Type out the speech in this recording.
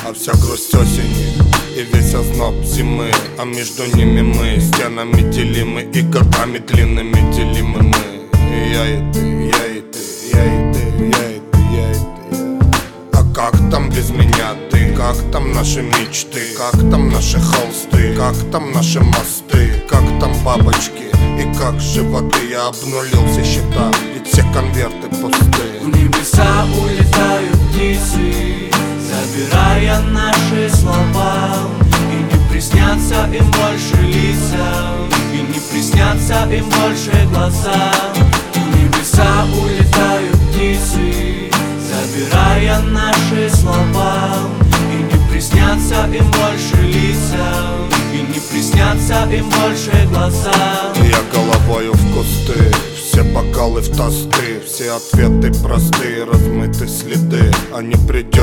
а вся грусть осени и весь озноб зимы. А между ними мы, стенами делимы и годами длинными делимы мы. И я и ты, я и ты, я и ты, я и ты, я и ты. А как там без меня ты? Как там наши мечты? Как там наши холсты? Как там наши мосты? Как там бабочки? И как животы? Я обнулил все счета, ведь все конверты пустые. В небеса улетают птицы, забирая наши слова. И не приснятся им больше лица, и не приснятся им больше глаза. В небеса улетают птицы, забирая наши слова. И не приснятся им больше лица, и не приснятся им больше глаза. Я головою в кусты, все бокалы в тосты, все ответы простые, размыты следы. А не придет